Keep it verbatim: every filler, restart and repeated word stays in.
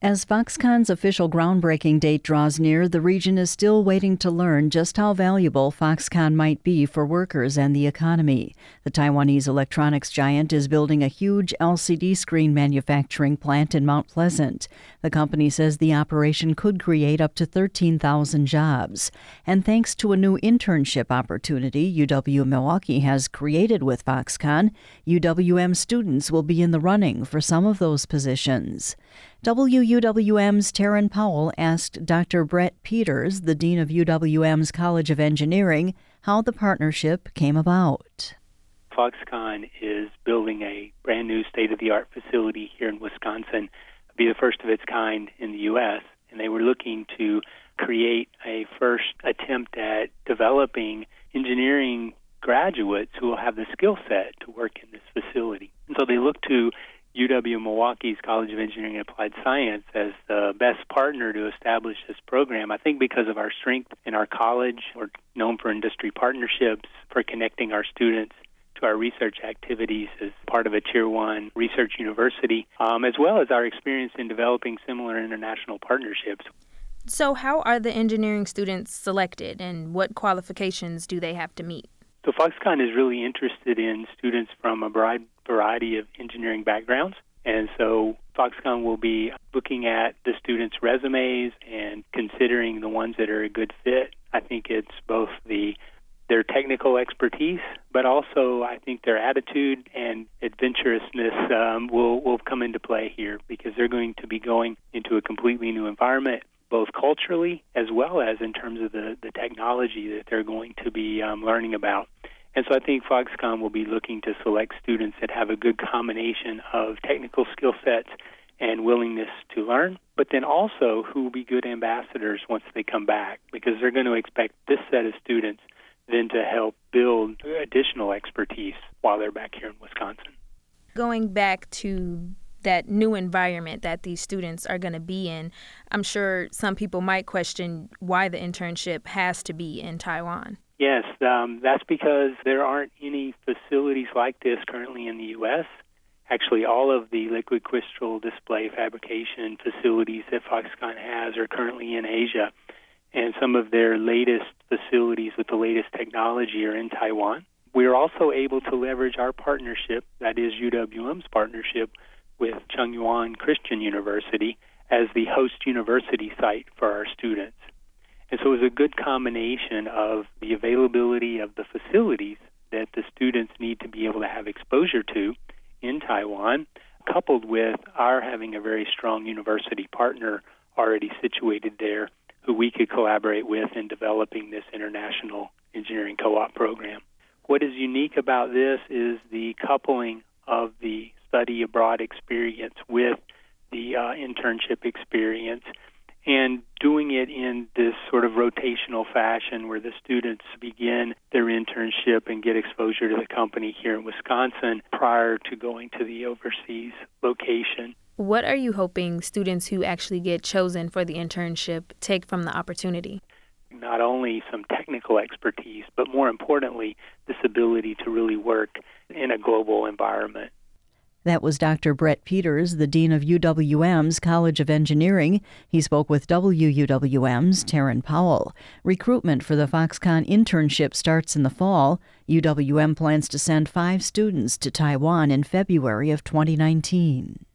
As Foxconn's official groundbreaking date draws near, the region is still waiting to learn just how valuable Foxconn might be for workers and the economy. The Taiwanese electronics giant is building a huge L C D screen manufacturing plant in Mount Pleasant. The company says the operation could create up to thirteen thousand jobs. And thanks to a new internship opportunity U W-Milwaukee has created with Foxconn, U W M students will be in the running for some of those positions. W U W M's Taryn Powell asked Doctor Brett Peters, the dean of U W M's College of Engineering, how the partnership came about. Foxconn is building a brand new state-of-the-art facility here in Wisconsin. It'll be the first of its kind in the U S, and they were looking to create a first attempt at developing engineering graduates who will have the skill set to work in this facility. And so they looked to U W-Milwaukee's College of Engineering and Applied Science as the best partner to establish this program. I think because of our strength in our college, we're known for industry partnerships, for connecting our students to our research activities as part of a Tier one research university, um, as well as our experience in developing similar international partnerships. So how are the engineering students selected, and what qualifications do they have to meet? So Foxconn is really interested in students from a broad variety of engineering backgrounds. And so Foxconn will be looking at the students' resumes and considering the ones that are a good fit. I think it's both the their technical expertise, but also I think their attitude and adventurousness um, will, will come into play here, because they're going to be going into a completely new environment, both culturally as well as in terms of the, the technology that they're going to be um, learning about. And so I think Foxconn will be looking to select students that have a good combination of technical skill sets and willingness to learn, but then also who will be good ambassadors once they come back, because they're going to expect this set of students then to help build additional expertise while they're back here in Wisconsin. Going back to that new environment that these students are going to be in, I'm sure some people might question why the internship has to be in Taiwan. Yes, um, that's because there aren't any facilities like this currently in the U S. Actually, all of the liquid crystal display fabrication facilities that Foxconn has are currently in Asia, and some of their latest facilities with the latest technology are in Taiwan. We're also able to leverage our partnership, that is U W M's partnership, with Chung-Yuan Christian University as the host university site for our students. And so it was a good combination of the availability of the facilities that the students need to be able to have exposure to in Taiwan, coupled with our having a very strong university partner already situated there who we could collaborate with in developing this international engineering co-op program. What is unique about this is the coupling of the study abroad experience with the uh, internship experience, and doing it in this sort of rotational fashion where the students begin their internship and get exposure to the company here in Wisconsin prior to going to the overseas location. What are you hoping students who actually get chosen for the internship take from the opportunity? Not only some technical expertise, but more importantly, this ability to really work in a global environment. That was Doctor Brett Peters, the dean of U W M's College of Engineering. He spoke with W U W M's Taryn Powell. Recruitment for the Foxconn internship starts in the fall. U W M plans to send five students to Taiwan in February of twenty nineteen.